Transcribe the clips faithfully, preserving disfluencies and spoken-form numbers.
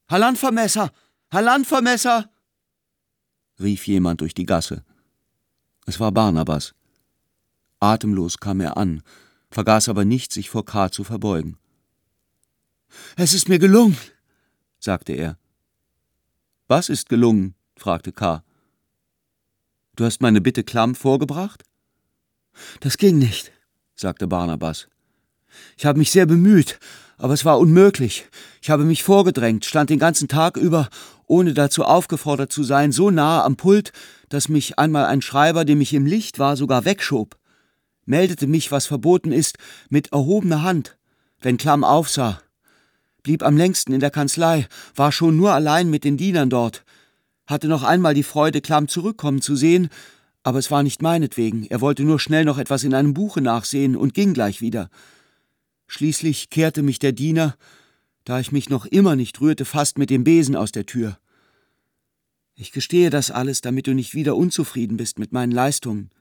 Herr Landvermesser! Herr Landvermesser!« rief jemand durch die Gasse. Es war Barnabas. Atemlos kam er an, vergaß aber nicht, sich vor K. zu verbeugen. »Es ist mir gelungen«, sagte er. »Was ist gelungen?« fragte K. »Du hast meine Bitte klamm vorgebracht?« »Das ging nicht«, sagte Barnabas. »Ich habe mich sehr bemüht, aber es war unmöglich. Ich habe mich vorgedrängt, stand den ganzen Tag über, ohne dazu aufgefordert zu sein, so nahe am Pult, dass mich einmal ein Schreiber, dem ich im Licht war, sogar wegschob. Meldete mich, was verboten ist, mit erhobener Hand, wenn Klamm aufsah. Blieb am längsten in der Kanzlei, war schon nur allein mit den Dienern dort. Hatte noch einmal die Freude, Klamm zurückkommen zu sehen, aber es war nicht meinetwegen. Er wollte nur schnell noch etwas in einem Buche nachsehen und ging gleich wieder. Schließlich kehrte mich der Diener, da ich mich noch immer nicht rührte, fast mit dem Besen aus der Tür. Ich gestehe das alles, damit du nicht wieder unzufrieden bist mit meinen Leistungen.«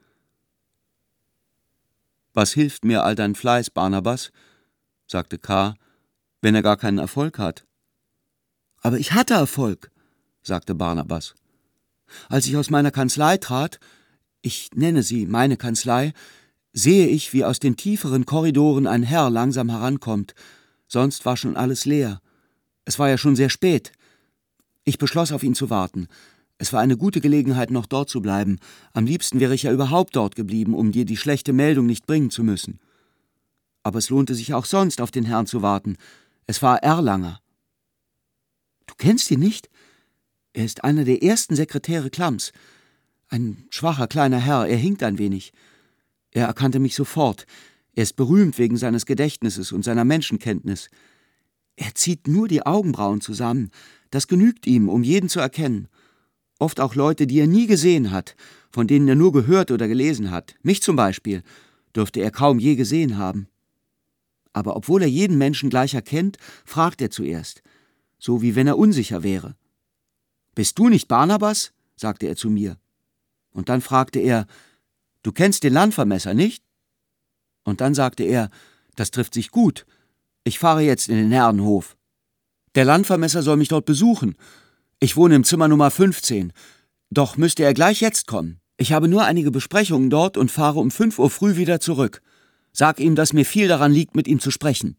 »Was hilft mir all dein Fleiß, Barnabas?«, sagte K., »wenn er gar keinen Erfolg hat?« »Aber ich hatte Erfolg«, sagte Barnabas. »Als ich aus meiner Kanzlei trat, ich nenne sie meine Kanzlei, sehe ich, wie aus den tieferen Korridoren ein Herr langsam herankommt. Sonst war schon alles leer. Es war ja schon sehr spät. Ich beschloss, auf ihn zu warten. Es war eine gute Gelegenheit, noch dort zu bleiben. Am liebsten wäre ich ja überhaupt dort geblieben, um dir die schlechte Meldung nicht bringen zu müssen. Aber es lohnte sich auch sonst, auf den Herrn zu warten. Es war Erlanger. Du kennst ihn nicht? Er ist einer der ersten Sekretäre Klamms. Ein schwacher kleiner Herr, er hinkt ein wenig. Er erkannte mich sofort. Er ist berühmt wegen seines Gedächtnisses und seiner Menschenkenntnis. Er zieht nur die Augenbrauen zusammen. Das genügt ihm, um jeden zu erkennen. Oft auch Leute, die er nie gesehen hat, von denen er nur gehört oder gelesen hat. Mich zum Beispiel dürfte er kaum je gesehen haben. Aber obwohl er jeden Menschen gleich erkennt, fragt er zuerst, so wie wenn er unsicher wäre. »Bist du nicht Barnabas?« sagte er zu mir. Und dann fragte er, »Du kennst den Landvermesser, nicht?« Und dann sagte er, »Das trifft sich gut. Ich fahre jetzt in den Herrenhof. Der Landvermesser soll mich dort besuchen. Ich wohne im Zimmer Nummer fünfzehn. Doch müsste er gleich jetzt kommen. Ich habe nur einige Besprechungen dort und fahre um fünf Uhr früh wieder zurück. Sag ihm, dass mir viel daran liegt, mit ihm zu sprechen.«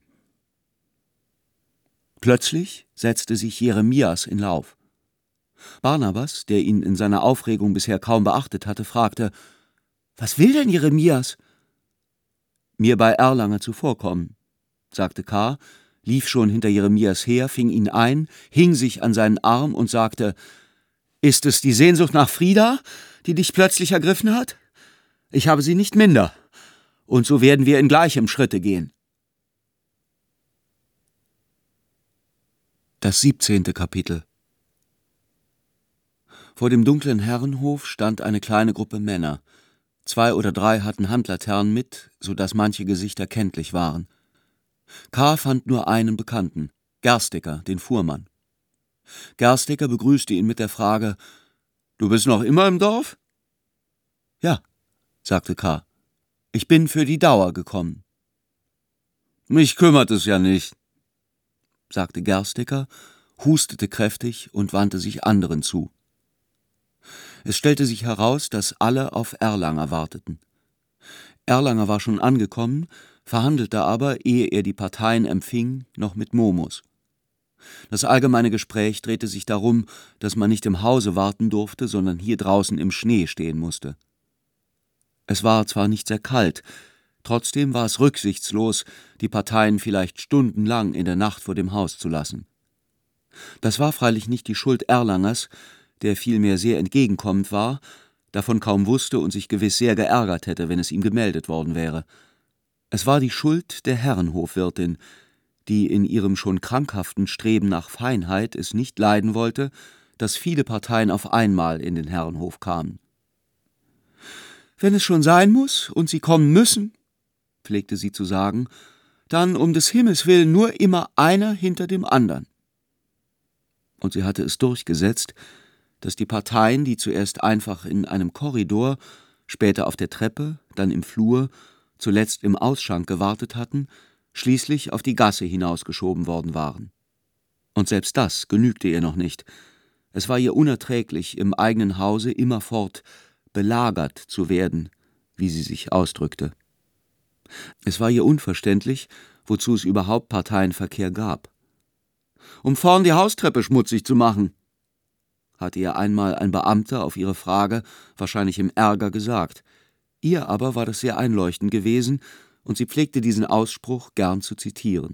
Plötzlich setzte sich Jeremias in Lauf. Barnabas, der ihn in seiner Aufregung bisher kaum beachtet hatte, fragte, »Was will denn Jeremias?« »Mir bei Erlanger zuvorkommen«, sagte K., lief schon hinter Jeremias her, fing ihn ein, hing sich an seinen Arm und sagte, »Ist es die Sehnsucht nach Frida, die dich plötzlich ergriffen hat? Ich habe sie nicht minder, und so werden wir in gleichem Schritte gehen.« Das siebzehnte Kapitel. Vor dem dunklen Herrenhof stand eine kleine Gruppe Männer. Zwei oder drei hatten Handlaternen mit, so dass manche Gesichter kenntlich waren. K. fand nur einen Bekannten, Gersticker, den Fuhrmann. Gersticker begrüßte ihn mit der Frage, »Du bist noch immer im Dorf?« »Ja«, sagte K., »ich bin für die Dauer gekommen.« »Mich kümmert es ja nicht«, sagte Gersticker, hustete kräftig und wandte sich anderen zu. Es stellte sich heraus, dass alle auf Erlanger warteten. Erlanger war schon angekommen, verhandelte aber, ehe er die Parteien empfing, noch mit Momus. Das allgemeine Gespräch drehte sich darum, dass man nicht im Hause warten durfte, sondern hier draußen im Schnee stehen musste. Es war zwar nicht sehr kalt, trotzdem war es rücksichtslos, die Parteien vielleicht stundenlang in der Nacht vor dem Haus zu lassen. Das war freilich nicht die Schuld Erlangers, der vielmehr sehr entgegenkommend war, davon kaum wusste und sich gewiss sehr geärgert hätte, wenn es ihm gemeldet worden wäre. Es war die Schuld der Herrenhofwirtin, die in ihrem schon krankhaften Streben nach Feinheit es nicht leiden wollte, dass viele Parteien auf einmal in den Herrenhof kamen. »Wenn es schon sein muss und sie kommen müssen«, pflegte sie zu sagen, »dann um des Himmels willen nur immer einer hinter dem andern.« Und sie hatte es durchgesetzt, dass die Parteien, die zuerst einfach in einem Korridor, später auf der Treppe, dann im Flur, zuletzt im Ausschank gewartet hatten, schließlich auf die Gasse hinausgeschoben worden waren. Und selbst das genügte ihr noch nicht. Es war ihr unerträglich, im eigenen Hause immerfort belagert zu werden, wie sie sich ausdrückte. Es war ihr unverständlich, wozu es überhaupt Parteienverkehr gab. »Um vorn die Haustreppe schmutzig zu machen«, hatte ihr einmal ein Beamter auf ihre Frage wahrscheinlich im Ärger gesagt. Ihr aber war das sehr einleuchtend gewesen, und sie pflegte diesen Ausspruch gern zu zitieren.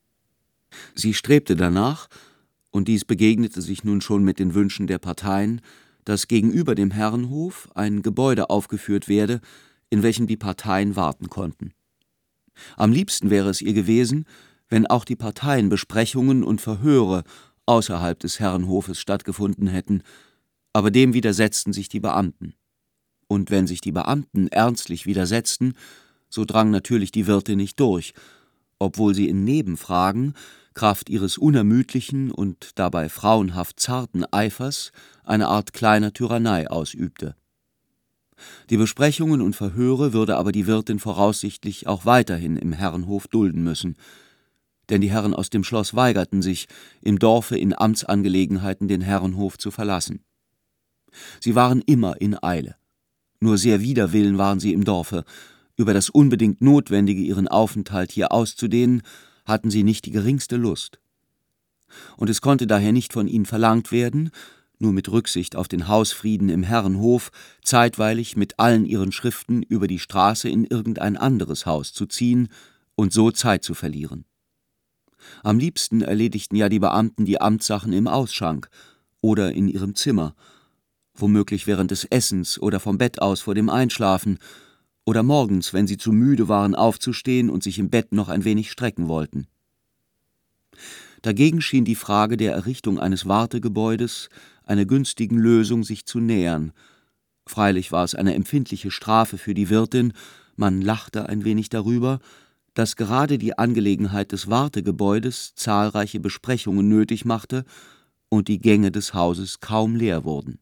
Sie strebte danach, und dies begegnete sich nun schon mit den Wünschen der Parteien, dass gegenüber dem Herrenhof ein Gebäude aufgeführt werde, in welchem die Parteien warten konnten. Am liebsten wäre es ihr gewesen, wenn auch die Parteienbesprechungen und Verhöre außerhalb des Herrenhofes stattgefunden hätten, aber dem widersetzten sich die Beamten. Und wenn sich die Beamten ernstlich widersetzten, so drang natürlich die Wirtin nicht durch, obwohl sie in Nebenfragen, Kraft ihres unermüdlichen und dabei frauenhaft zarten Eifers, eine Art kleiner Tyrannei ausübte. Die Besprechungen und Verhöre würde aber die Wirtin voraussichtlich auch weiterhin im Herrenhof dulden müssen, denn die Herren aus dem Schloss weigerten sich, im Dorfe in Amtsangelegenheiten den Herrenhof zu verlassen. Sie waren immer in Eile. Nur sehr wider Willen waren sie im Dorfe. Über das unbedingt Notwendige, ihren Aufenthalt hier auszudehnen, hatten sie nicht die geringste Lust. Und es konnte daher nicht von ihnen verlangt werden, nur mit Rücksicht auf den Hausfrieden im Herrenhof, zeitweilig mit allen ihren Schriften über die Straße in irgendein anderes Haus zu ziehen und so Zeit zu verlieren. Am liebsten erledigten ja die Beamten die Amtssachen im Ausschank oder in ihrem Zimmer, womöglich während des Essens oder vom Bett aus vor dem Einschlafen oder morgens, wenn sie zu müde waren aufzustehen und sich im Bett noch ein wenig strecken wollten. Dagegen schien die Frage der Errichtung eines Wartegebäudes einer günstigen Lösung sich zu nähern. Freilich war es eine empfindliche Strafe für die Wirtin, man lachte ein wenig darüber, dass gerade die Angelegenheit des Wartegebäudes zahlreiche Besprechungen nötig machte und die Gänge des Hauses kaum leer wurden.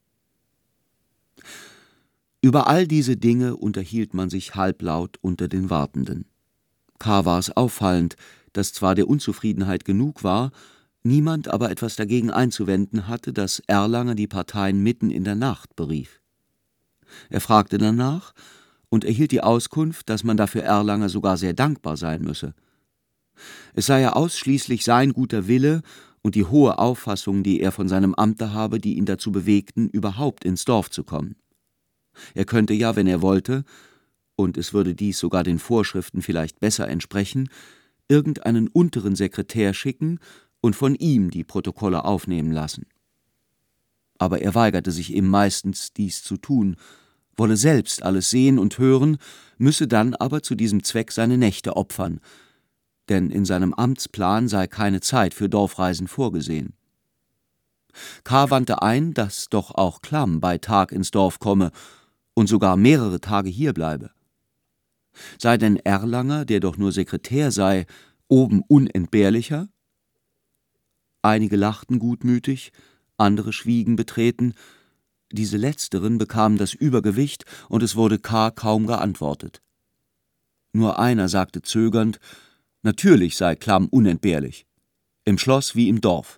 Über all diese Dinge unterhielt man sich halblaut unter den Wartenden. K. war es auffallend, dass zwar der Unzufriedenheit genug war, niemand aber etwas dagegen einzuwenden hatte, dass Erlanger die Parteien mitten in der Nacht berief. Er fragte danach und erhielt die Auskunft, dass man dafür Erlanger sogar sehr dankbar sein müsse. Es sei ja ausschließlich sein guter Wille und die hohe Auffassung, die er von seinem Amte habe, die ihn dazu bewegten, überhaupt ins Dorf zu kommen. Er könnte ja, wenn er wollte, und es würde dies sogar den Vorschriften vielleicht besser entsprechen, irgendeinen unteren Sekretär schicken und von ihm die Protokolle aufnehmen lassen. Aber er weigerte sich eben meistens, dies zu tun, wolle selbst alles sehen und hören, müsse dann aber zu diesem Zweck seine Nächte opfern, denn in seinem Amtsplan sei keine Zeit für Dorfreisen vorgesehen. K. wandte ein, dass doch auch Klamm bei Tag ins Dorf komme und sogar mehrere Tage hier bleibe. Sei denn Erlanger, der doch nur Sekretär sei, oben unentbehrlicher? Einige lachten gutmütig, andere schwiegen betreten. Diese Letzteren bekamen das Übergewicht, und es wurde K. kaum geantwortet. Nur einer sagte zögernd, natürlich sei Klamm unentbehrlich, im Schloss wie im Dorf.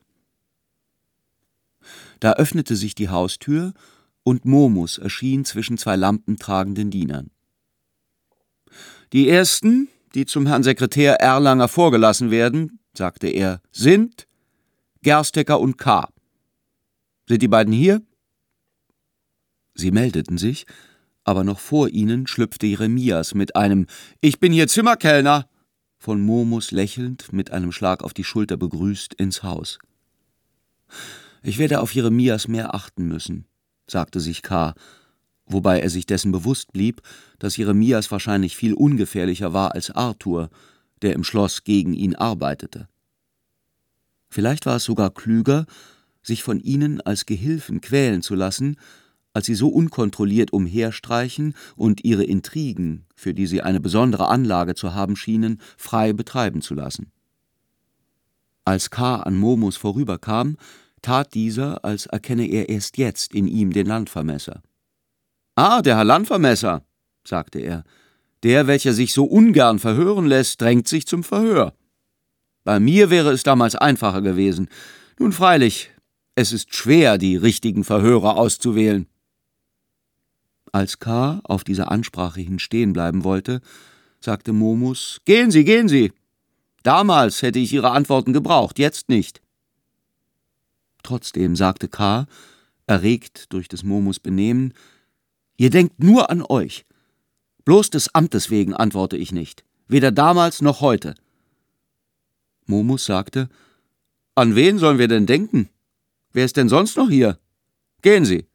Da öffnete sich die Haustür, und Momus erschien zwischen zwei lampentragenden Dienern. »Die ersten, die zum Herrn Sekretär Erlanger vorgelassen werden«, sagte er, »sind Gerstecker und K. Sind die beiden hier?« Sie meldeten sich, aber noch vor ihnen schlüpfte Jeremias mit einem »Ich bin hier Zimmerkellner«, von Momus lächelnd, mit einem Schlag auf die Schulter begrüßt, ins Haus. »Ich werde auf Jeremias mehr achten müssen«, sagte sich K., wobei er sich dessen bewusst blieb, dass Jeremias wahrscheinlich viel ungefährlicher war als Arthur, der im Schloss gegen ihn arbeitete. Vielleicht war es sogar klüger, sich von ihnen als Gehilfen quälen zu lassen, als sie so unkontrolliert umherstreichen und ihre Intrigen, für die sie eine besondere Anlage zu haben schienen, frei betreiben zu lassen. Als K. an Momus vorüberkam, tat dieser, als erkenne er erst jetzt in ihm den Landvermesser. »Ah, der Herr Landvermesser«, sagte er, »der, welcher sich so ungern verhören lässt, drängt sich zum Verhör.« Bei mir wäre es damals einfacher gewesen. Nun freilich, es ist schwer, die richtigen Verhörer auszuwählen.« Als K. auf diese Ansprache hin stehen bleiben wollte, sagte Momus: »Gehen Sie, gehen Sie! Damals hätte ich Ihre Antworten gebraucht, jetzt nicht.« Trotzdem sagte K., erregt durch des Momus Benehmen: »Ihr denkt nur an euch. Bloß des Amtes wegen antworte ich nicht, weder damals noch heute.« Momus sagte: »An wen sollen wir denn denken? Wer ist denn sonst noch hier? Gehen Sie!«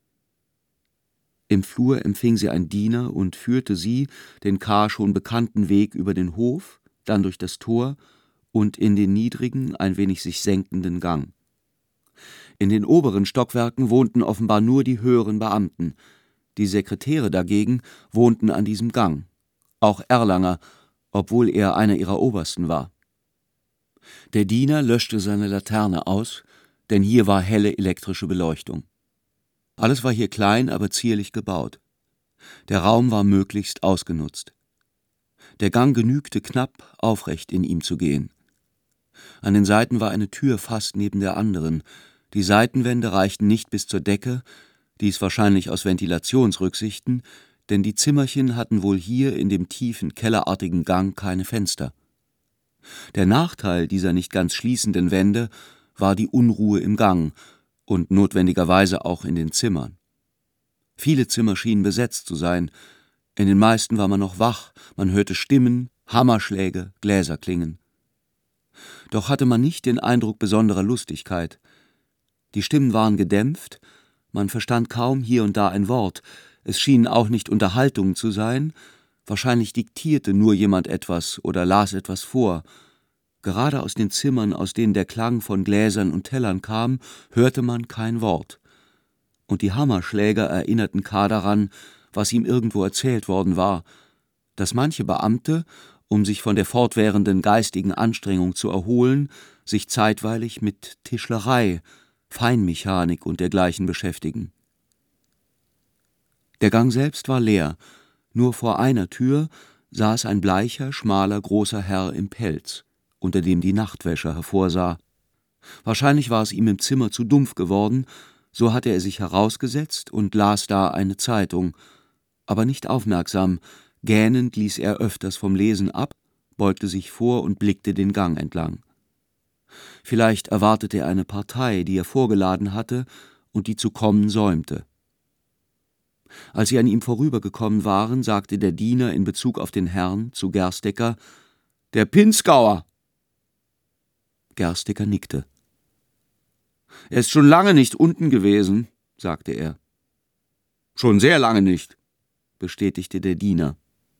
Im Flur empfing sie ein Diener und führte sie den K. schon bekannten Weg über den Hof, dann durch das Tor und in den niedrigen, ein wenig sich senkenden Gang. In den oberen Stockwerken wohnten offenbar nur die höheren Beamten, die Sekretäre dagegen wohnten an diesem Gang, auch Erlanger, obwohl er einer ihrer Obersten war. Der Diener löschte seine Laterne aus, denn hier war helle elektrische Beleuchtung. Alles war hier klein, aber zierlich gebaut. Der Raum war möglichst ausgenutzt. Der Gang genügte knapp, aufrecht in ihm zu gehen. An den Seiten war eine Tür fast neben der anderen. Die Seitenwände reichten nicht bis zur Decke, dies wahrscheinlich aus Ventilationsrücksichten, denn die Zimmerchen hatten wohl hier in dem tiefen, kellerartigen Gang keine Fenster. Der Nachteil dieser nicht ganz schließenden Wände war die Unruhe im Gang und notwendigerweise auch in den Zimmern. Viele Zimmer schienen besetzt zu sein, in den meisten war man noch wach, man hörte Stimmen, Hammerschläge, Gläser klingen. Doch hatte man nicht den Eindruck besonderer Lustigkeit. Die Stimmen waren gedämpft, man verstand kaum hier und da ein Wort, es schienen auch nicht Unterhaltungen zu sein, wahrscheinlich diktierte nur jemand etwas oder las etwas vor. Gerade aus den Zimmern, aus denen der Klang von Gläsern und Tellern kam, hörte man kein Wort. Und die Hammerschläger erinnerten K. daran, was ihm irgendwo erzählt worden war, dass manche Beamte, um sich von der fortwährenden geistigen Anstrengung zu erholen, sich zeitweilig mit Tischlerei, Feinmechanik und dergleichen beschäftigen. Der Gang selbst war leer, nur vor einer Tür saß ein bleicher, schmaler, großer Herr im Pelz, unter dem die Nachtwäsche hervorsah. Wahrscheinlich war es ihm im Zimmer zu dumpf geworden, so hatte er sich herausgesetzt und las da eine Zeitung, aber nicht aufmerksam, gähnend ließ er öfters vom Lesen ab, beugte sich vor und blickte den Gang entlang. Vielleicht erwartete er eine Partei, die er vorgeladen hatte und die zu kommen säumte. Als sie an ihm vorübergekommen waren, sagte der Diener in Bezug auf den Herrn zu Gerstecker: »Der Pinzgauer!« Gerstecker nickte. »Er ist schon lange nicht unten gewesen«, sagte er. »Schon sehr lange nicht«, bestätigte der Diener.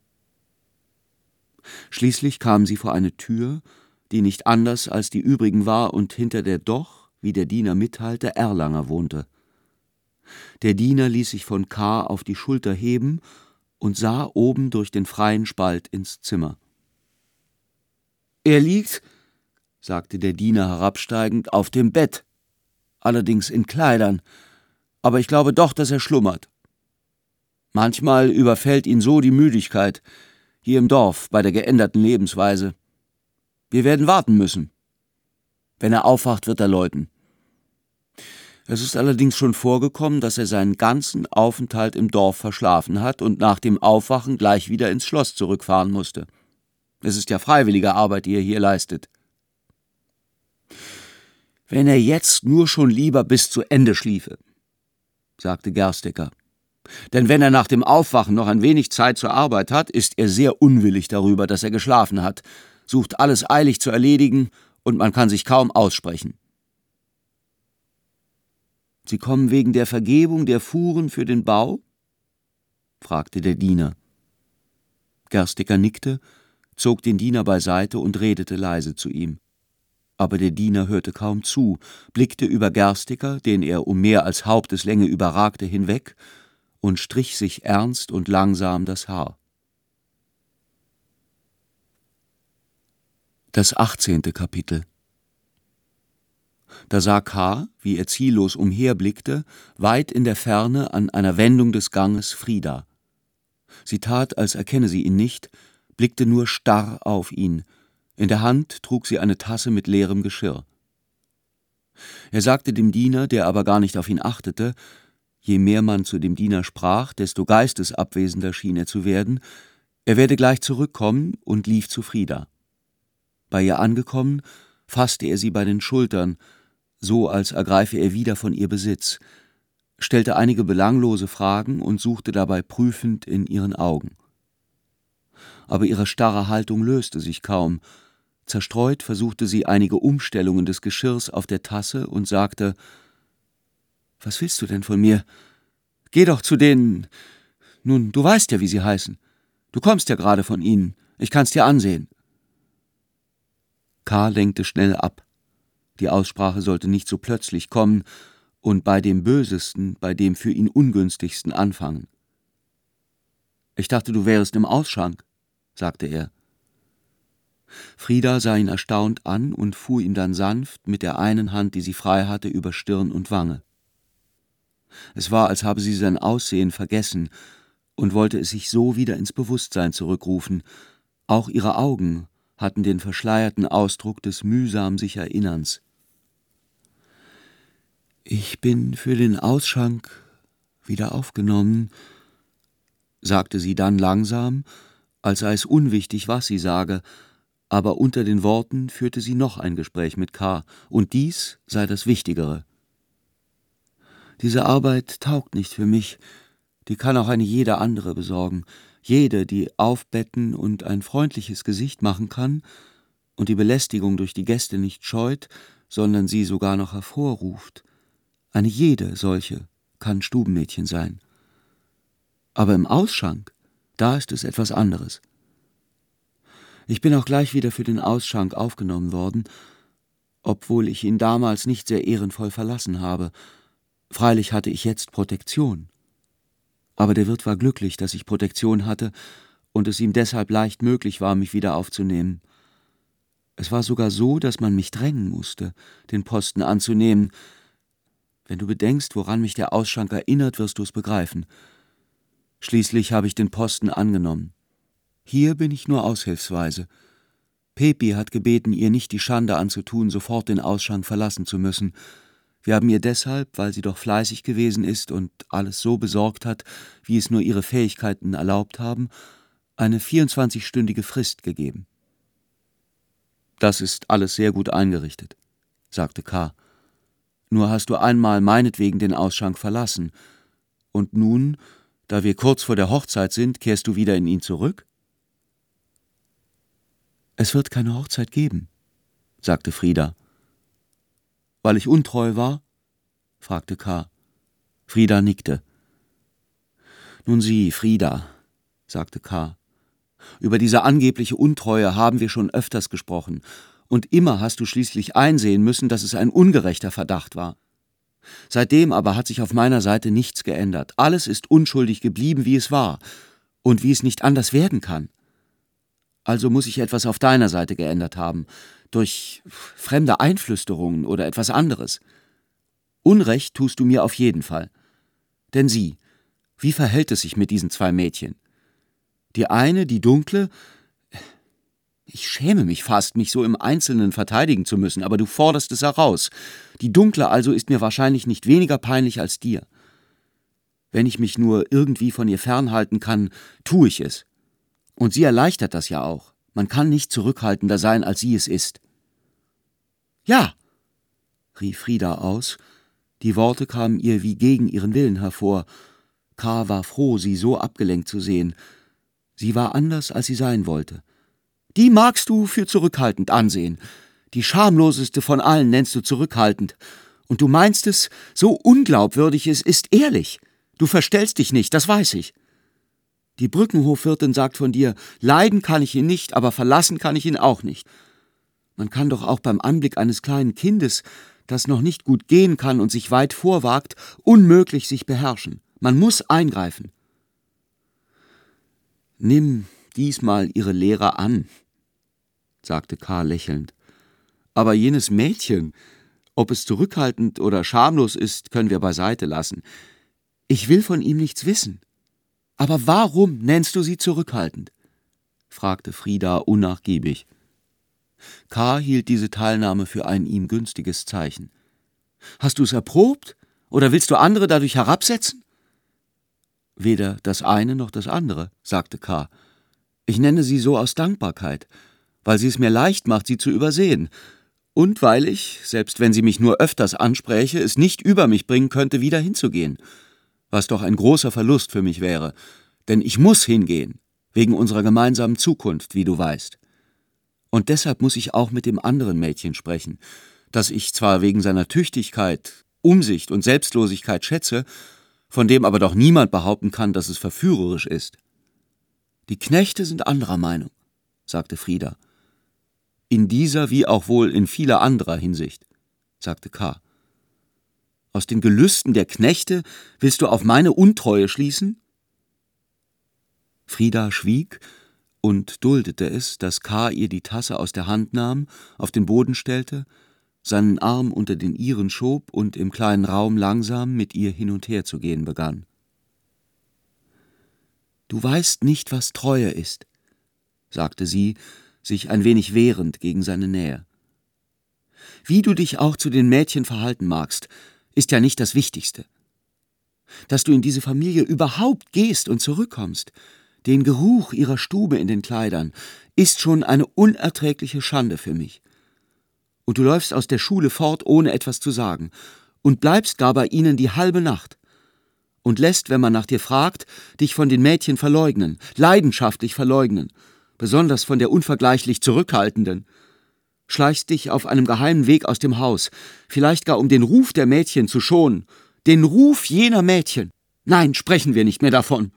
Schließlich kamen sie vor eine Tür, die nicht anders als die übrigen war und hinter der doch, wie der Diener mitteilte, Erlanger wohnte. Der Diener ließ sich von K. auf die Schulter heben und sah oben durch den freien Spalt ins Zimmer. »Er liegt«, sagte der Diener herabsteigend, »auf dem Bett, allerdings in Kleidern, aber ich glaube doch, dass er schlummert. Manchmal überfällt ihn so die Müdigkeit, hier im Dorf, bei der geänderten Lebensweise. Wir werden warten müssen. Wenn er aufwacht, wird er läuten. Es ist allerdings schon vorgekommen, dass er seinen ganzen Aufenthalt im Dorf verschlafen hat und nach dem Aufwachen gleich wieder ins Schloss zurückfahren musste. Es ist ja freiwillige Arbeit, die er hier leistet. Wenn er jetzt nur schon lieber bis zu Ende schliefe«, sagte Gerstecker. »Denn wenn er nach dem Aufwachen noch ein wenig Zeit zur Arbeit hat, ist er sehr unwillig darüber, dass er geschlafen hat, sucht alles eilig zu erledigen und man kann sich kaum aussprechen.« »Sie kommen wegen der Vergebung der Fuhren für den Bau?« fragte der Diener. Gerstecker nickte, zog den Diener beiseite und redete leise zu ihm. Aber der Diener hörte kaum zu, blickte über Gerstecker, den er um mehr als Haupteslänge überragte, hinweg und strich sich ernst und langsam das Haar. Das achtzehnte Kapitel. Da sah K., wie er ziellos umherblickte, weit in der Ferne an einer Wendung des Ganges Frida. Sie tat, als erkenne sie ihn nicht, blickte nur starr auf ihn, In der Hand trug sie eine Tasse mit leerem Geschirr. Er sagte dem Diener, der aber gar nicht auf ihn achtete, je mehr man zu dem Diener sprach, desto geistesabwesender schien er zu werden, er werde gleich zurückkommen, und lief zu Frida. Bei ihr angekommen, fasste er sie bei den Schultern, so als ergreife er wieder von ihr Besitz, stellte einige belanglose Fragen und suchte dabei prüfend in ihren Augen. Aber ihre starre Haltung löste sich kaum. Zerstreut versuchte sie einige Umstellungen des Geschirrs auf der Tasse und sagte: »Was willst du denn von mir? Geh doch zu denen. Nun, du weißt ja, wie sie heißen. Du kommst ja gerade von ihnen. Ich kann's dir ansehen.« K. lenkte schnell ab. Die Aussprache sollte nicht so plötzlich kommen und bei dem Bösesten, bei dem für ihn ungünstigsten anfangen. »Ich dachte, du wärest im Ausschank«, sagte er. Frida sah ihn erstaunt an und fuhr ihm dann sanft mit der einen Hand, die sie frei hatte, über Stirn und Wange. Es war, als habe sie sein Aussehen vergessen und wollte es sich so wieder ins Bewusstsein zurückrufen. Auch ihre Augen hatten den verschleierten Ausdruck des mühsam sich Erinnerns. »Ich bin für den Ausschank wieder aufgenommen«, sagte sie dann langsam, als sei es unwichtig, was sie sage, aber unter den Worten führte sie noch ein Gespräch mit K., und dies sei das Wichtigere. »Diese Arbeit taugt nicht für mich, die kann auch eine jede andere besorgen, jede, die aufbetten und ein freundliches Gesicht machen kann und die Belästigung durch die Gäste nicht scheut, sondern sie sogar noch hervorruft. Eine jede solche kann Stubenmädchen sein. Aber im Ausschank, da ist es etwas anderes. Ich bin auch gleich wieder für den Ausschank aufgenommen worden, obwohl ich ihn damals nicht sehr ehrenvoll verlassen habe. Freilich hatte ich jetzt Protektion. Aber der Wirt war glücklich, dass ich Protektion hatte und es ihm deshalb leicht möglich war, mich wieder aufzunehmen. Es war sogar so, dass man mich drängen musste, den Posten anzunehmen. Wenn du bedenkst, woran mich der Ausschank erinnert, wirst du es begreifen. Schließlich habe ich den Posten angenommen. Hier bin ich nur aushilfsweise. Pepi hat gebeten, ihr nicht die Schande anzutun, sofort den Ausschank verlassen zu müssen. Wir haben ihr deshalb, weil sie doch fleißig gewesen ist und alles so besorgt hat, wie es nur ihre Fähigkeiten erlaubt haben, eine vierundzwanzigstündige Frist gegeben.« »Das ist alles sehr gut eingerichtet«, sagte K. »Nur hast du einmal meinetwegen den Ausschank verlassen. Und nun, da wir kurz vor der Hochzeit sind, kehrst du wieder in ihn zurück?« »Es wird keine Hochzeit geben«, sagte Frida. »Weil ich untreu war?« fragte K. Frida nickte. »Nun sieh, Frida«, sagte K., »über diese angebliche Untreue haben wir schon öfters gesprochen, und immer hast du schließlich einsehen müssen, dass es ein ungerechter Verdacht war. Seitdem aber hat sich auf meiner Seite nichts geändert. Alles ist unschuldig geblieben, wie es war, und wie es nicht anders werden kann. Also muss sich etwas auf deiner Seite geändert haben, durch fremde Einflüsterungen oder etwas anderes. Unrecht tust du mir auf jeden Fall. Denn sieh, wie verhält es sich mit diesen zwei Mädchen? Die eine, die Dunkle, ich schäme mich fast, mich so im Einzelnen verteidigen zu müssen, aber du forderst es heraus. Die Dunkle also ist mir wahrscheinlich nicht weniger peinlich als dir. Wenn ich mich nur irgendwie von ihr fernhalten kann, tue ich es. Und sie erleichtert das ja auch. Man kann nicht zurückhaltender sein, als sie es ist.« »Ja«, rief Frida aus. Die Worte kamen ihr wie gegen ihren Willen hervor. K. war froh, sie so abgelenkt zu sehen. Sie war anders, als sie sein wollte. »Die magst du für zurückhaltend ansehen. Die schamloseste von allen nennst du zurückhaltend. Und du meinst es, so unglaubwürdig es ist, ehrlich. Du verstellst dich nicht, das weiß ich. Die Brückenhofwirtin sagt von dir, leiden kann ich ihn nicht, aber verlassen kann ich ihn auch nicht. Man kann doch auch beim Anblick eines kleinen Kindes, das noch nicht gut gehen kann und sich weit vorwagt, unmöglich sich beherrschen. Man muss eingreifen.« »Nimm diesmal ihre Lehre an«, sagte K. lächelnd. »Aber jenes Mädchen, ob es zurückhaltend oder schamlos ist, können wir beiseite lassen. Ich will von ihm nichts wissen. Aber warum nennst du sie zurückhaltend?« fragte Frida unnachgiebig. K. hielt diese Teilnahme für ein ihm günstiges Zeichen. »Hast du es erprobt? Oder willst du andere dadurch herabsetzen?« »Weder das eine noch das andere«, sagte K. »Ich nenne sie so aus Dankbarkeit, weil sie es mir leicht macht, sie zu übersehen, und weil ich, selbst wenn sie mich nur öfters anspräche, es nicht über mich bringen könnte, wieder hinzugehen, was doch ein großer Verlust für mich wäre, denn ich muss hingehen, wegen unserer gemeinsamen Zukunft, wie du weißt. Und deshalb muss ich auch mit dem anderen Mädchen sprechen, das ich zwar wegen seiner Tüchtigkeit, Umsicht und Selbstlosigkeit schätze, von dem aber doch niemand behaupten kann, dass es verführerisch ist.« »Die Knechte sind anderer Meinung«, sagte Frida. »In dieser wie auch wohl in vieler anderer Hinsicht«, sagte K. »Aus den Gelüsten der Knechte willst du auf meine Untreue schließen?« Frida schwieg und duldete es, dass K. ihr die Tasse aus der Hand nahm, auf den Boden stellte, seinen Arm unter den ihren schob und im kleinen Raum langsam mit ihr hin und her zu gehen begann. »Du weißt nicht, was Treue ist«, sagte sie, sich ein wenig wehrend gegen seine Nähe. »Wie du dich auch zu den Mädchen verhalten magst, ist ja nicht das Wichtigste. Dass du in diese Familie überhaupt gehst und zurückkommst, den Geruch ihrer Stube in den Kleidern, ist schon eine unerträgliche Schande für mich. Und du läufst aus der Schule fort, ohne etwas zu sagen, und bleibst gar bei ihnen die halbe Nacht und lässt, wenn man nach dir fragt, dich von den Mädchen verleugnen, leidenschaftlich verleugnen, besonders von der unvergleichlich Zurückhaltenden. Schleichst dich auf einem geheimen Weg aus dem Haus, vielleicht gar um den Ruf der Mädchen zu schonen, den Ruf jener Mädchen. Nein, sprechen wir nicht mehr davon.«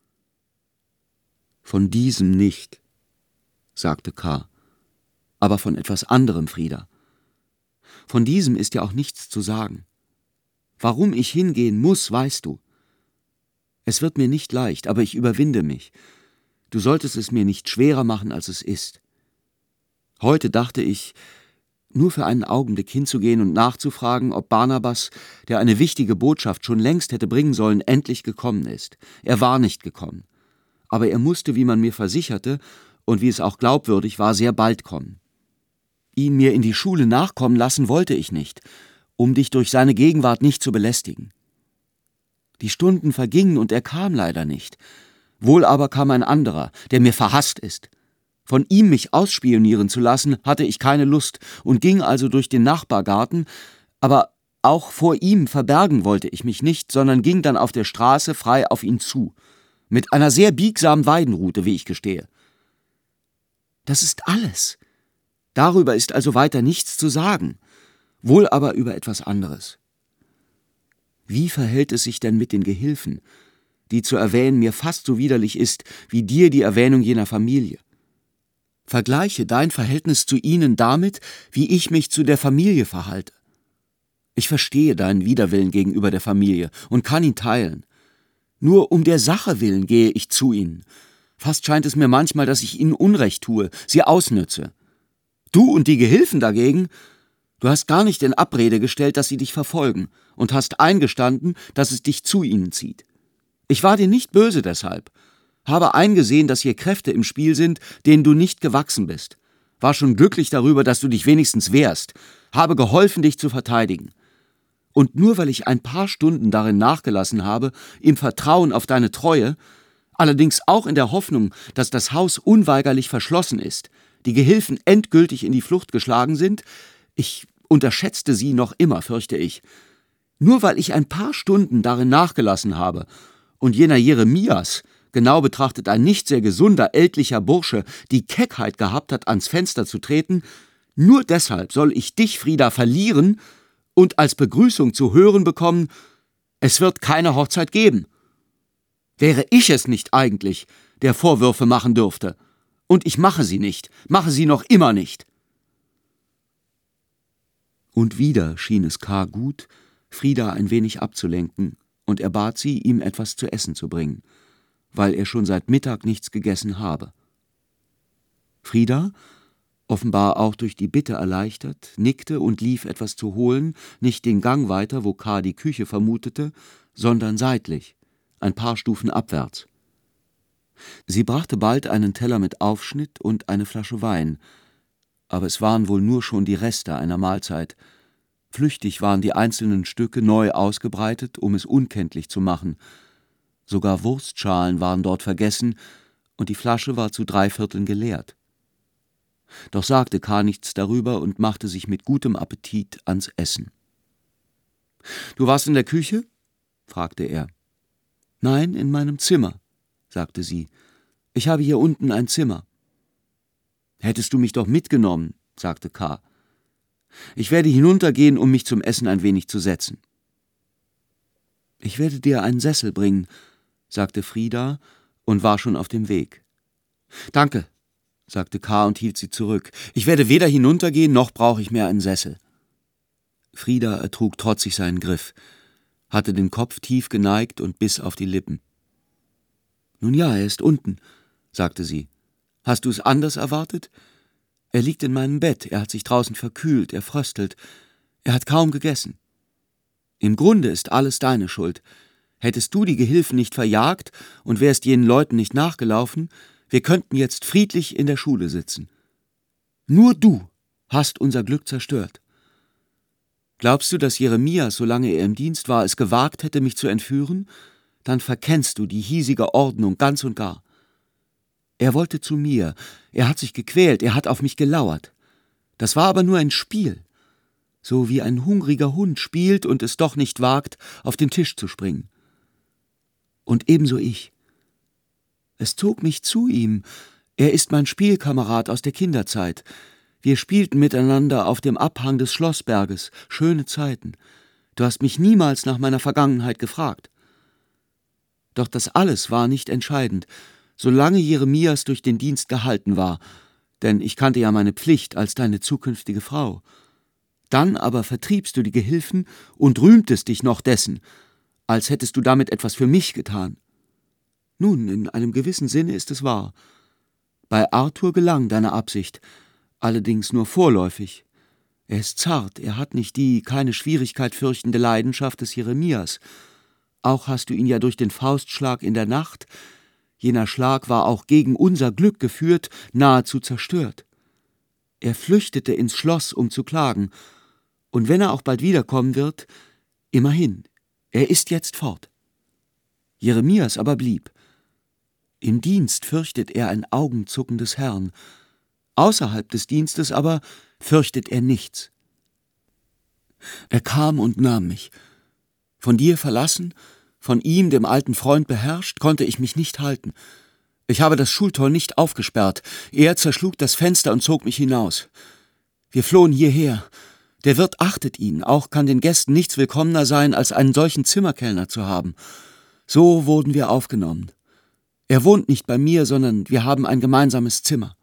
»Von diesem nicht«, sagte K., »aber von etwas anderem, Frida. Von diesem ist ja auch nichts zu sagen. Warum ich hingehen muss, weißt du. Es wird mir nicht leicht, aber ich überwinde mich. Du solltest es mir nicht schwerer machen, als es ist. Heute dachte ich, nur für einen Augenblick hinzugehen und nachzufragen, ob Barnabas, der eine wichtige Botschaft schon längst hätte bringen sollen, endlich gekommen ist. Er war nicht gekommen. Aber er musste, wie man mir versicherte, und wie es auch glaubwürdig war, sehr bald kommen. Ihn mir in die Schule nachkommen lassen wollte ich nicht, um dich durch seine Gegenwart nicht zu belästigen. Die Stunden vergingen und er kam leider nicht. Wohl aber kam ein anderer, der mir verhasst ist. Von ihm mich ausspionieren zu lassen, hatte ich keine Lust und ging also durch den Nachbargarten, aber auch vor ihm verbergen wollte ich mich nicht, sondern ging dann auf der Straße frei auf ihn zu, mit einer sehr biegsamen Weidenrute, wie ich gestehe. Das ist alles. Darüber ist also weiter nichts zu sagen, wohl aber über etwas anderes. Wie verhält es sich denn mit den Gehilfen, die zu erwähnen mir fast so widerlich ist, wie dir die Erwähnung jener Familie? Vergleiche dein Verhältnis zu ihnen damit, wie ich mich zu der Familie verhalte. Ich verstehe deinen Widerwillen gegenüber der Familie und kann ihn teilen. Nur um der Sache willen gehe ich zu ihnen. Fast scheint es mir manchmal, dass ich ihnen Unrecht tue, sie ausnütze. Du und die Gehilfen dagegen, du hast gar nicht in Abrede gestellt, dass sie dich verfolgen und hast eingestanden, dass es dich zu ihnen zieht. Ich war dir nicht böse deshalb, habe eingesehen, dass hier Kräfte im Spiel sind, denen du nicht gewachsen bist, war schon glücklich darüber, dass du dich wenigstens wehrst, habe geholfen, dich zu verteidigen. Und nur weil ich ein paar Stunden darin nachgelassen habe, im Vertrauen auf deine Treue, allerdings auch in der Hoffnung, dass das Haus unweigerlich verschlossen ist, die Gehilfen endgültig in die Flucht geschlagen sind, ich unterschätzte sie noch immer, fürchte ich, nur weil ich ein paar Stunden darin nachgelassen habe und jener Jeremias, genau betrachtet ein nicht sehr gesunder, ältlicher Bursche, die Keckheit gehabt hat, ans Fenster zu treten, nur deshalb soll ich dich, Frida, verlieren und als Begrüßung zu hören bekommen, es wird keine Hochzeit geben. Wäre ich es nicht eigentlich, der Vorwürfe machen dürfte? Und ich mache sie nicht, mache sie noch immer nicht. Und wieder schien es K. gut, Frida ein wenig abzulenken, und er bat sie, ihm etwas zu essen zu bringen, weil er schon seit Mittag nichts gegessen habe. Frida, offenbar auch durch die Bitte erleichtert, nickte und lief etwas zu holen, nicht den Gang weiter, wo K. die Küche vermutete, sondern seitlich, ein paar Stufen abwärts. Sie brachte bald einen Teller mit Aufschnitt und eine Flasche Wein, aber es waren wohl nur schon die Reste einer Mahlzeit. Flüchtig waren die einzelnen Stücke neu ausgebreitet, um es unkenntlich zu machen. Sogar Wurstschalen waren dort vergessen, und die Flasche war zu drei Vierteln geleert. Doch sagte K. nichts darüber und machte sich mit gutem Appetit ans Essen. »Du warst in der Küche?« fragte er. »Nein, in meinem Zimmer«, sagte sie. »Ich habe hier unten ein Zimmer.« »Hättest du mich doch mitgenommen«, sagte K. »Ich werde hinuntergehen, um mich zum Essen ein wenig zu setzen.« »Ich werde dir einen Sessel bringen«, sagte Frida und war schon auf dem Weg. »Danke«, sagte K. und hielt sie zurück. »Ich werde weder hinuntergehen, noch brauche ich mehr einen Sessel.« Frida ertrug trotzig seinen Griff, hatte den Kopf tief geneigt und biss auf die Lippen. »Nun ja, er ist unten«, sagte sie. »Hast du es anders erwartet? Er liegt in meinem Bett, er hat sich draußen verkühlt, er fröstelt, er hat kaum gegessen. Im Grunde ist alles deine Schuld. Hättest du die Gehilfen nicht verjagt und wärst jenen Leuten nicht nachgelaufen, wir könnten jetzt friedlich in der Schule sitzen. Nur du hast unser Glück zerstört. Glaubst du, dass Jeremias, solange er im Dienst war, es gewagt hätte, mich zu entführen? Dann verkennst du die hiesige Ordnung ganz und gar. Er wollte zu mir, er hat sich gequält, er hat auf mich gelauert. Das war aber nur ein Spiel, so wie ein hungriger Hund spielt und es doch nicht wagt, auf den Tisch zu springen. Und ebenso ich. Es zog mich zu ihm, er ist mein Spielkamerad aus der Kinderzeit. Wir spielten miteinander auf dem Abhang des Schlossberges, schöne Zeiten. Du hast mich niemals nach meiner Vergangenheit gefragt. Doch das alles war nicht entscheidend, solange Jeremias durch den Dienst gehalten war, denn ich kannte ja meine Pflicht als deine zukünftige Frau. Dann aber vertriebst du die Gehilfen und rühmtest dich noch dessen, als hättest du damit etwas für mich getan. Nun, in einem gewissen Sinne ist es wahr. Bei Arthur gelang deine Absicht, allerdings nur vorläufig. Er ist zart, er hat nicht die keine Schwierigkeit fürchtende Leidenschaft des Jeremias. Auch hast du ihn ja durch den Faustschlag in der Nacht, jener Schlag war auch gegen unser Glück geführt, nahezu zerstört. Er flüchtete ins Schloss, um zu klagen, und wenn er auch bald wiederkommen wird, immerhin, er ist jetzt fort. Jeremias aber blieb. Im Dienst fürchtet er ein Augenzucken des Herrn, außerhalb des Dienstes aber fürchtet er nichts. Er kam und nahm mich. Von dir verlassen, von ihm, dem alten Freund, beherrscht, konnte ich mich nicht halten. Ich habe das Schultor nicht aufgesperrt. Er zerschlug das Fenster und zog mich hinaus. Wir flohen hierher. Der Wirt achtet ihn, auch kann den Gästen nichts willkommener sein, als einen solchen Zimmerkellner zu haben. So wurden wir aufgenommen. Er wohnt nicht bei mir, sondern wir haben ein gemeinsames Zimmer.